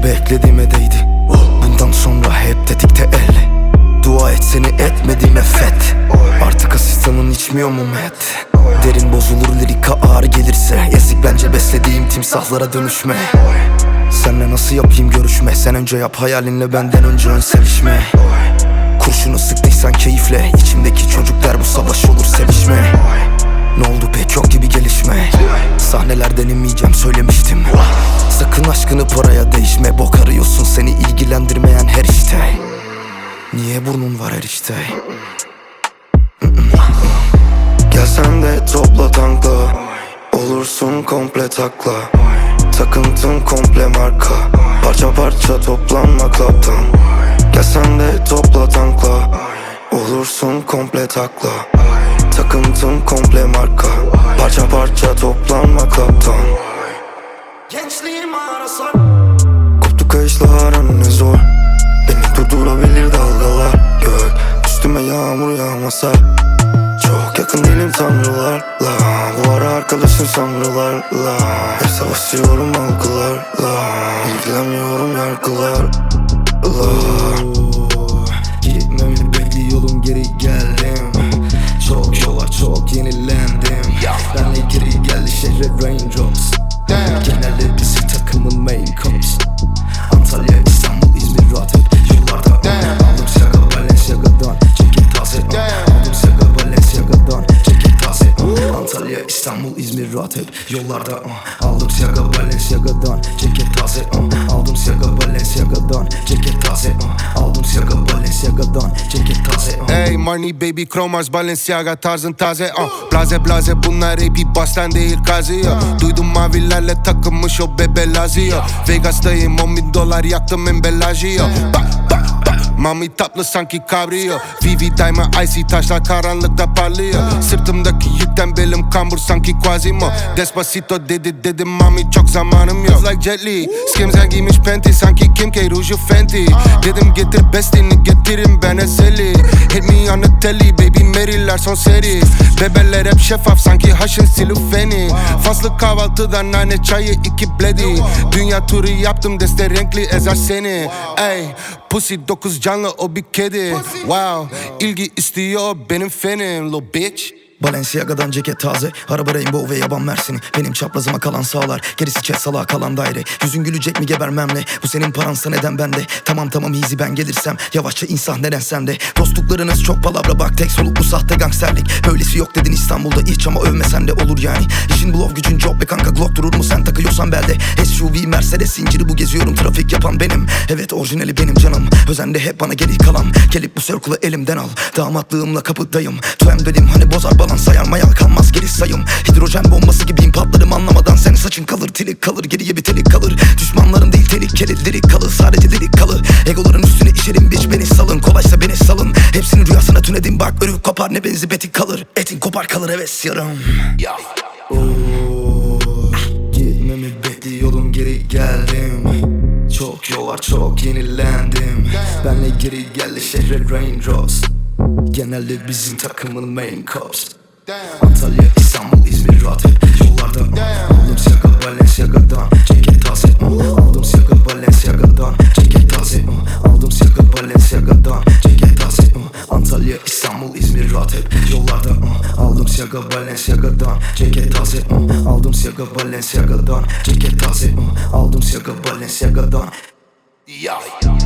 beklediğime değdi. Bundan sonra hep tetikte el. Dua et seni etmediğime fet. Artık asistanın içmiyor mu met? Derin bozulur lirika ağır gelirse. Yazık bence beslediğim timsahlara dönüşme. Senle nasıl yapayım görüşme? Sen önce yap hayalinle, benden önce ön sevişme. Kurşunu sıktıysan keyifle. İçimdeki çocuk der bu savaş olur sevişme. Ne oldu pek yok gibi gelişme. Sahnelerden inmeyeceğim söylemiştim. Sakın aşkını paraya değişme. Bok arıyorsun seni ilgilendirmeyen her işte. Niye burnun var her işte? Gel sen de topla tankla. Olursun komple takla. Takıntın komple marka. Parça parça toplanma klaptan. Gel sen de topla tankla. Olursun komple takla. Takıntın komple marka. Parça parça toplanma klaptan. Gençliğim arasar. Koptu kayışlar ne zor. Beni durdurabilir dalgalar. Gök üstüme yağmur yağmasa. Çok yakın değilim tanrılarla. Bu ara arkadaşın sanrılarla. Hep savaşıyorum algılarla. İlgilenmiyorum yargılarla. Gitmemi bekliyorum geri geldim. Çok yol var çok yenilendim. Benle geri geldi şehre raindrops. Genelde bizi takımın main cops. Antalya, İstanbul, İzmir, Rotterdam. Yollarda aldım Saga Balenciaga'dan. Ceket taze aldım Saga Balenciaga'dan. Ceket taze Antalya, İstanbul, İzmir, Rotterdam. Yollarda aldım Saga Balenciaga'dan. Ceket taze aldım Saga Balenciaga'dan. Ceket taze aldım Saga Balenciaga'dan. Ceket taze. Hey money baby Chromars Balenciaga tarzın taze Blaze blaze bunlar rapi baştan değil kazıyor. Duydum mavilerle takılmış o bebe lazıyor. Vegas'tayım $10.000 yaktım embellajıyor. Mami tatlı sanki kabrio. VV Diamond Icy taşlar karanlıkta parlıyor. Sırtımdaki yükten belim kambur sanki Quasimo. Despacito dedi dedim mami çok zamanım yok. Kız like Jet Li Skimsen giymiş panty sanki Kim K ruju Fenty. Dedim getir bestini getirin ben eseli. Hit me on the telly baby Mary'ler son seri. Bebeler hep şeffaf sanki haşın silufeni. Faslı kahvaltıdan nane çayı 2 bledi. Dünya turu yaptım deste renkli ezer seni. Ey pussy 9 canlı o bir kedi. Wow ilgi istiyor benim fenim little bitch. Balenciaga'dan ceket taze. Araba Rainbow ve yaban Mersin'i. Benim çaprazıma kalan sağlar. Gerisi chat salağa kalan daire. Yüzün gülecek mi gebermemle. Bu senin paransa neden bende. Tamam easy ben gelirsem. Yavaşça insan neden sende. Dostluklarınız çok palavra bak. Tek soluk bu sahte gangsterlik. Böylesi yok dedin İstanbul'da hiç ama övmesen de olur yani. İşin blow gücün job be kanka Glock durur mu sen takıyorsan belde. SUV Mercedes zinciri bu geziyorum trafik yapan benim. Evet orijinali benim canım. Özende hep bana geri kalan. Gelip bu circle'ı elimden al. Damatlığımla kapıdayım. Tüem dedim hani bozar balans sayar mayal kalmaz geri sayım. Hidrojen bombası gibiyim patlarım anlamadan. Senin saçın kalır tilik kalır geriye bir telik kalır. Düşmanların değil tehlikeli lirik kalır sadece lirik kalır. Egoların üstüne işerim biç beni salın. Kolaysa beni salın. Hepsinin rüyasına tünedim bak örük kopar ne benzi betik kalır. Etin kopar kalır evet yarım. Gitmemi bekliyorum geri geldim. Çok yol var çok yenilendim. Benle geri geldi şehre raindrops. Genelde bizim takımın main cops. Antalya, İstanbul, İzmir, Rotterdam. Yollarda aldım Saga Balenciaga'dan. Ceket taze aldım Saga Balenciaga'dan. Ceket taze aldım Saga Balenciaga'dan. Ceket taze Antalya, İstanbul, İzmir, Rotterdam. Yollarda aldım Saga Balenciaga'dan. Ceket taze aldım Saga Balenciaga'dan. Ceket taze aldım Saga Balenciaga'dan.